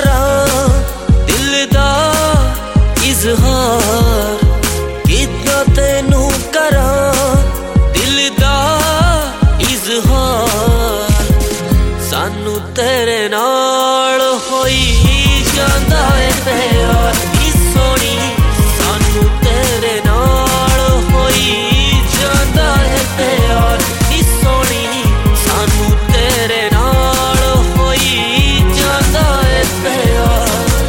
करा दिल दा इजहार, कितना तेनू करा दिल दा इजहार। सानू तेरे नाल होई जांदा है प्यार नी सोनी, सानू तेरे नाल होई जांदा है प्यार नी सोनी, सानू तेरे नाल होई जांदा है प्यार।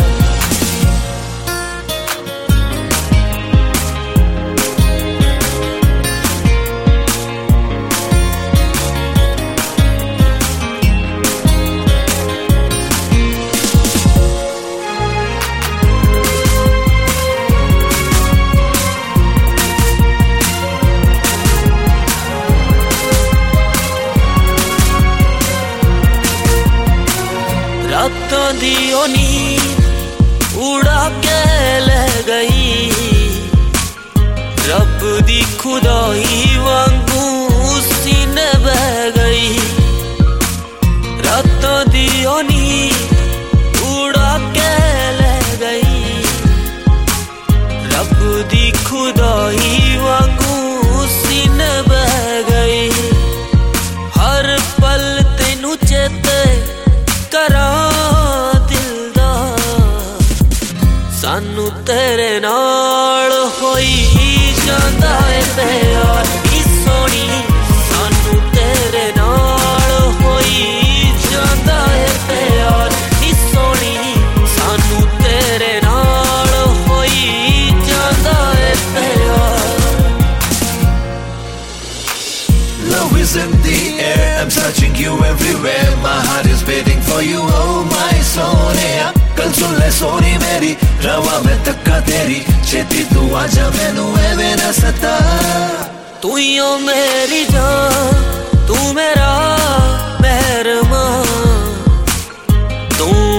रातों दी ओ नींद उड़ा के ले गई, रब दी खुदाई वांगू सीने बह गई। रातों दी ओ नींद उड़ा के ले गई, रब दी खुदाई वांगू सीने बह गई। हर पल तेनू चेते करा दिल दा, सानू तेरे नाल होई जांदा है प्यार नी सोनी, सानू तेरे नाल होई जांदा है प्यार नी सोनी, सानू तेरे नाल होई जांदा है प्यार। Love is in the air, I'm searching you everywhere, my heart is beating for you, oh my Sonia. कल सुन ले सोनी मेरी, रवा में तक्का तेरी, छेती तू आजा मैनू एवें ना सता। तू ही ओ मेरी जान, तू मेरा मेहरबान, तू